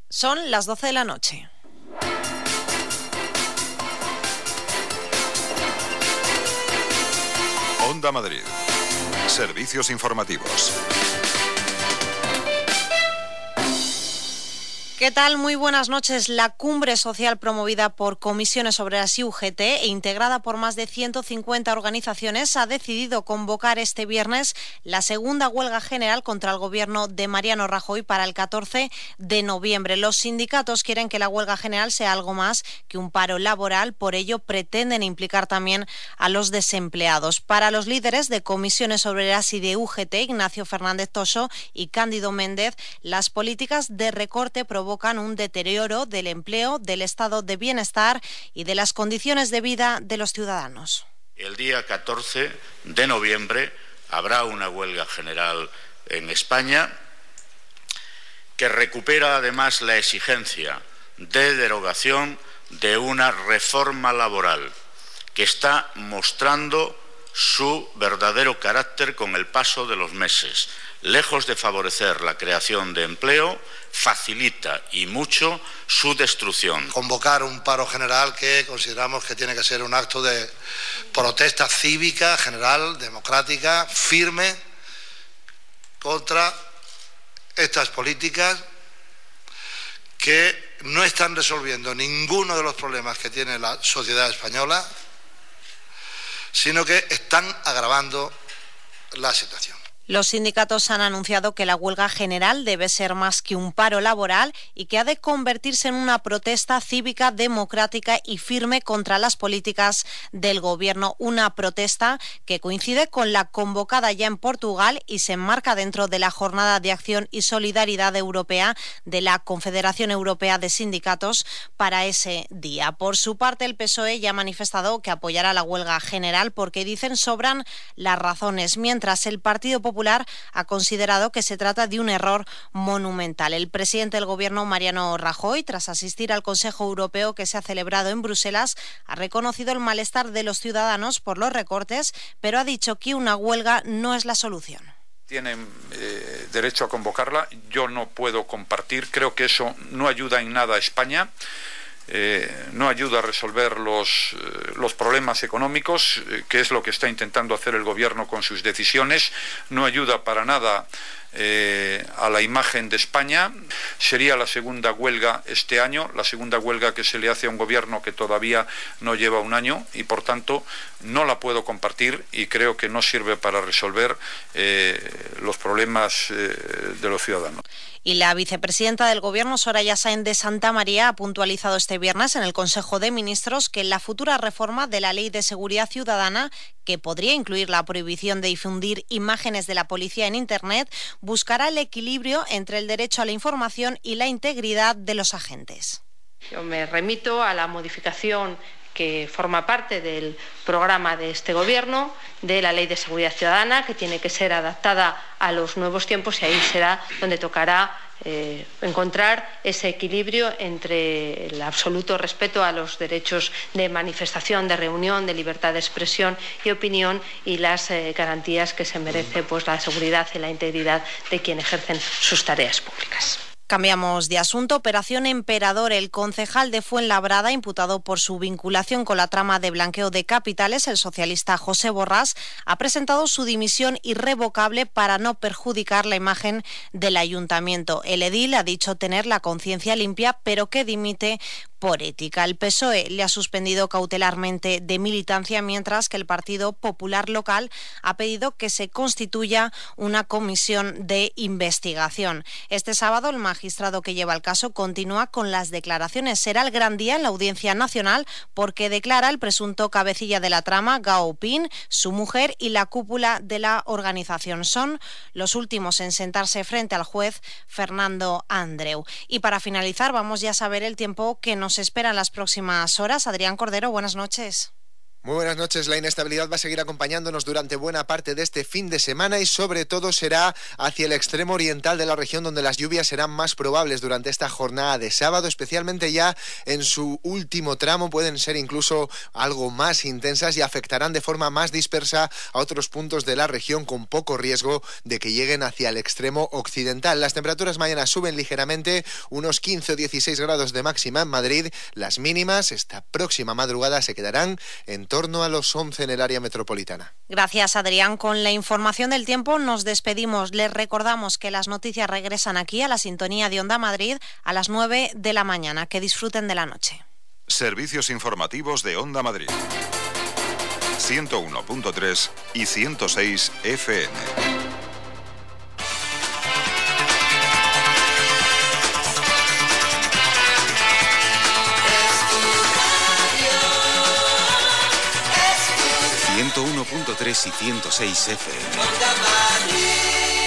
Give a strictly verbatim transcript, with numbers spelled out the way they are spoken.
Son las doce de la noche. Onda Madrid. Servicios informativos. ¿Qué tal? Muy buenas noches. La cumbre social promovida por Comisiones Obreras y U G T e integrada por más de ciento cincuenta organizaciones ha decidido convocar este viernes la segunda huelga general contra el gobierno de Mariano Rajoy para el catorce de noviembre. Los sindicatos quieren que la huelga general sea algo más que un paro laboral, por ello pretenden implicar también a los desempleados. Para los líderes de Comisiones Obreras y de U G T, Ignacio Fernández Toso y Cándido Méndez, las políticas de recorte provocan provocan un deterioro del empleo, del estado de bienestar y de las condiciones de vida de los ciudadanos. El día catorce de noviembre habrá una huelga general en España que recupera además la exigencia de derogación de una reforma laboral que está mostrando su verdadero carácter con el paso de los meses. Lejos de favorecer la creación de empleo, facilita y mucho su destrucción. Convocar un paro general que consideramos que tiene que ser un acto de protesta cívica, general, democrática, firme, contra estas políticas que no están resolviendo ninguno de los problemas que tiene la sociedad española, sino que están agravando la situación. Los sindicatos han anunciado que la huelga general debe ser más que un paro laboral y que ha de convertirse en una protesta cívica, democrática y firme contra las políticas del gobierno. Una protesta que coincide con la convocada ya en Portugal y se enmarca dentro de la Jornada de Acción y Solidaridad Europea de la Confederación Europea de Sindicatos para ese día. Por su parte, el P S O E ya ha manifestado que apoyará la huelga general porque dicen sobran las razones, mientras el Partido Popular ha considerado que se trata de un error monumental. El presidente del Gobierno, Mariano Rajoy, tras asistir al Consejo Europeo que se ha celebrado en Bruselas, ha reconocido el malestar de los ciudadanos por los recortes, pero ha dicho que una huelga no es la solución. Tienen eh, derecho a convocarla, yo no puedo compartir, creo que eso no ayuda en nada a España. Eh, no ayuda a resolver los, eh, los problemas económicos, eh, que es lo que está intentando hacer el gobierno con sus decisiones, no ayuda para nada eh, a la imagen de España. Sería la segunda huelga este año, la segunda huelga que se le hace a un gobierno que todavía no lleva un año y por tanto no la puedo compartir y creo que no sirve para resolver eh, los problemas eh, de los ciudadanos. Y la vicepresidenta del Gobierno, Soraya Sáenz de Santamaría, ha puntualizado este viernes en el Consejo de Ministros que la futura reforma de la Ley de Seguridad Ciudadana, que podría incluir la prohibición de difundir imágenes de la policía en Internet, buscará el equilibrio entre el derecho a la información y la integridad de los agentes. Yo me remito a la modificación que forma parte del programa de este Gobierno, de la Ley de Seguridad Ciudadana, que tiene que ser adaptada a los nuevos tiempos y ahí será donde tocará eh, encontrar ese equilibrio entre el absoluto respeto a los derechos de manifestación, de reunión, de libertad de expresión y opinión y las eh, garantías que se merece pues, la seguridad y la integridad de quienes ejercen sus tareas públicas. Cambiamos de asunto. Operación Emperador. El concejal de Fuenlabrada, imputado por su vinculación con la trama de blanqueo de capitales, el socialista José Borrás, ha presentado su dimisión irrevocable para no perjudicar la imagen del ayuntamiento. El edil ha dicho tener la conciencia limpia, pero que dimite por ética. El P S O E le ha suspendido cautelarmente de militancia, mientras que el Partido Popular local ha pedido que se constituya una comisión de investigación. Este sábado, el magistrado que lleva el caso continúa con las declaraciones. Será el gran día en la Audiencia Nacional porque declara el presunto cabecilla de la trama, Gao Ping, su mujer y la cúpula de la organización. Son los últimos en sentarse frente al juez Fernando Andreu. Y para finalizar, vamos ya a saber el tiempo que nos espera en las próximas horas. Adrián Cordero, buenas noches. Muy buenas noches. La inestabilidad va a seguir acompañándonos durante buena parte de este fin de semana y sobre todo será hacia el extremo oriental de la región donde las lluvias serán más probables durante esta jornada de sábado, especialmente ya en su último tramo. Pueden ser incluso algo más intensas y afectarán de forma más dispersa a otros puntos de la región con poco riesgo de que lleguen hacia el extremo occidental. Las temperaturas mañana suben ligeramente, unos quince o dieciséis grados de máxima en Madrid. Las mínimas esta próxima madrugada se quedarán en torno a los once en el área metropolitana. Gracias, Adrián. Con la información del tiempo nos despedimos. Les recordamos que las noticias regresan aquí a la sintonía de Onda Madrid a las nueve de la mañana. Que disfruten de la noche. Servicios informativos de Onda Madrid. ciento uno punto tres y ciento seis F M. ciento uno punto tres y ciento seis F M.